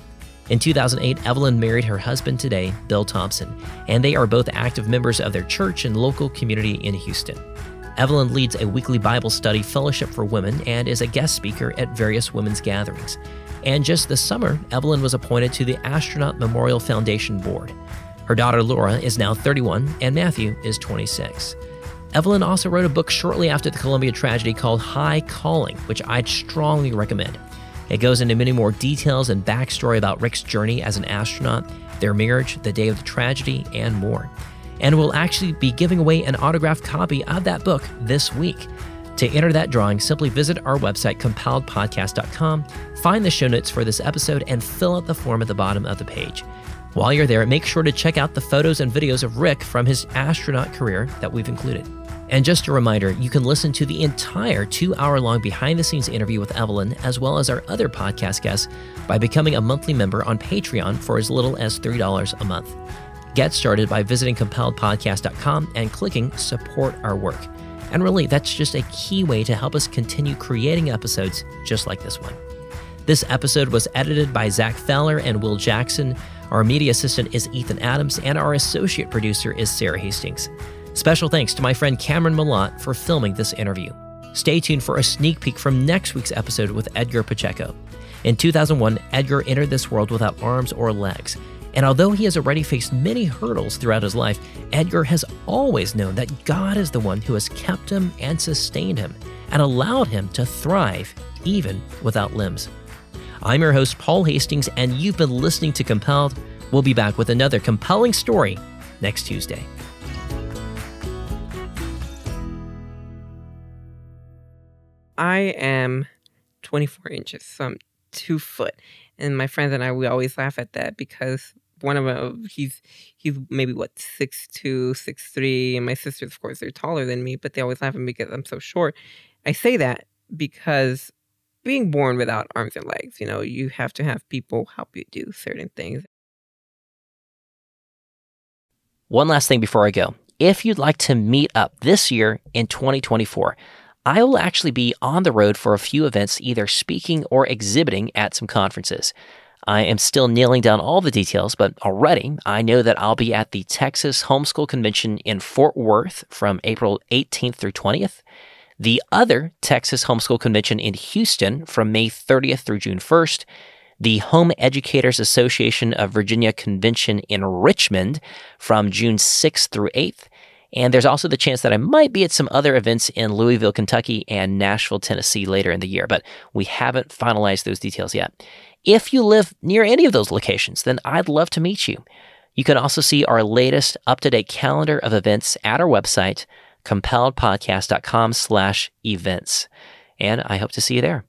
In two thousand eight, Evelyn married her husband today, Bill Thompson, and they are both active members of their church and local community in Houston. Evelyn leads a weekly Bible study fellowship for women and is a guest speaker at various women's gatherings. And just this summer, Evelyn was appointed to the Astronaut Memorial Foundation Board. Her daughter Laura is now thirty-one, and Matthew is twenty-six. Evelyn also wrote a book shortly after the Columbia tragedy called High Calling, which I'd strongly recommend. It goes into many more details and backstory about Rick's journey as an astronaut, their marriage, the day of the tragedy, and more. And we'll actually be giving away an autographed copy of that book this week. To enter that drawing, simply visit our website, compelled podcast dot com, find the show notes for this episode, and fill out the form at the bottom of the page. While you're there, make sure to check out the photos and videos of Rick from his astronaut career that we've included. And just a reminder, you can listen to the entire two-hour-long behind-the-scenes interview with Evelyn, as well as our other podcast guests, by becoming a monthly member on Patreon for as little as three dollars a month. Get started by visiting compelled podcast dot com and clicking Support Our Work. And really, that's just a key way to help us continue creating episodes just like this one. This episode was edited by Zach Fowler and Will Jackson. Our media assistant is Ethan Adams, and our associate producer is Sarah Hastings. Special thanks to my friend Cameron Malott for filming this interview. Stay tuned for a sneak peek from next week's episode with Edgar Pacheco. In two thousand one, Edgar entered this world without arms or legs. And although he has already faced many hurdles throughout his life, Edgar has always known that God is the one who has kept him and sustained him and allowed him to thrive even without limbs. I'm your host, Paul Hastings, and you've been listening to Compelled. We'll be back with another compelling story next Tuesday. I am twenty-four inches, so I'm two foot. And my friends and I, we always laugh at that because one of them, he's he's maybe, what, six two, six three. And my sisters, of course, they're taller than me, but they always laugh at me because I'm so short. I say that because being born without arms and legs, you know, you have to have people help you do certain things. One last thing before I go. If you'd like to meet up this year in twenty twenty-four, I will actually be on the road for a few events, either speaking or exhibiting at some conferences. I am still nailing down all the details, but already I know that I'll be at the Texas Homeschool Convention in Fort Worth from April eighteenth through twentieth, the other Texas Homeschool Convention in Houston from May thirtieth through June first, the Home Educators Association of Virginia Convention in Richmond from June sixth through eighth, and there's also the chance that I might be at some other events in Louisville, Kentucky and Nashville, Tennessee later in the year, but we haven't finalized those details yet. If you live near any of those locations, then I'd love to meet you. You can also see our latest up-to-date calendar of events at our website, compelled podcast dot com slash events. And I hope to see you there.